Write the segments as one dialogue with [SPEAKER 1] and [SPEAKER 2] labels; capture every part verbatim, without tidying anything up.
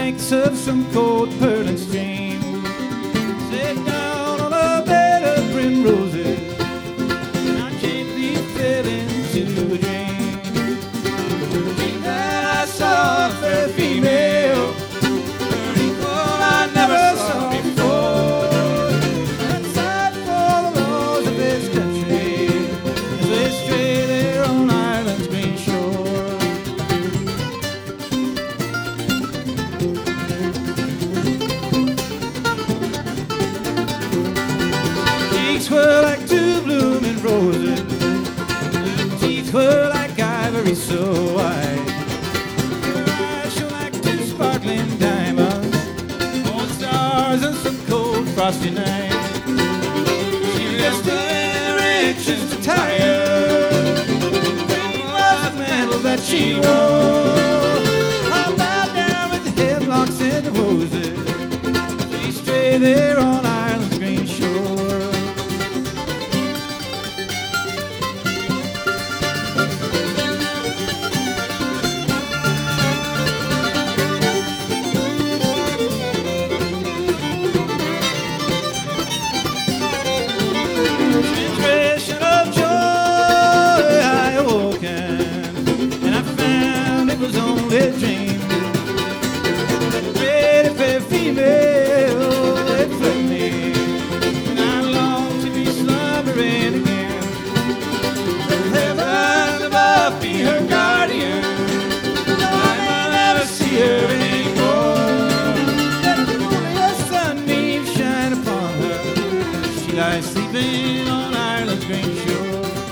[SPEAKER 1] banks of some cold purling stream. Sit down on a bed of primroses, and I gently fell into a dream. The dream that I saw a fair female, her equal I never saw before. And sighed for the laws of this country as they stray there on Ireland's green shore. Cheeks were like two blooming roses, teeth were like ivory so white. Her eyes shone like two sparkling diamonds on stars and some cold frosty night. She dressed in the richest attire, it was the mantle that she wore. I bowed down with the headlocks and the roses, they stray there on Ireland's green shore. Expression of joy I awoken, and I found it was only a dream. That pretty fair female had fled me, and I longed to be slumbering again. Let heaven above be her guardian, I might never see her anymore. Let only a sunbeam shine upon her, she lies sleeping on Ireland's green shore.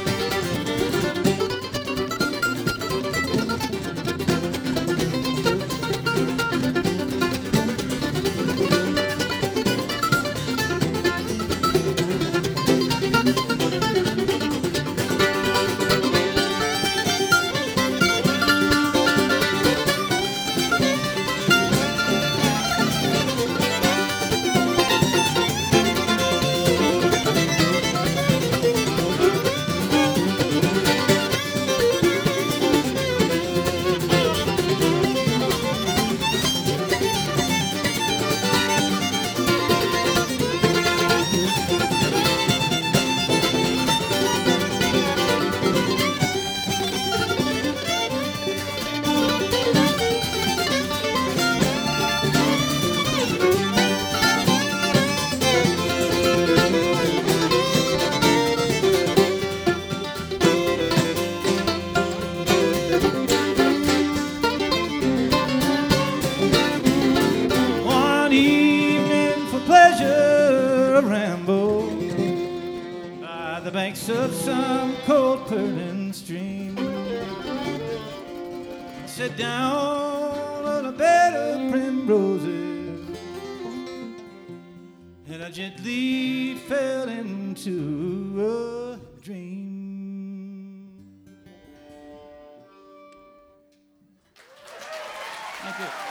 [SPEAKER 1] One evening for pleasure, a ramble by the banks of some cold purling stream. Sat down on a bed of primroses, and I gently fell into a dream. Thank you.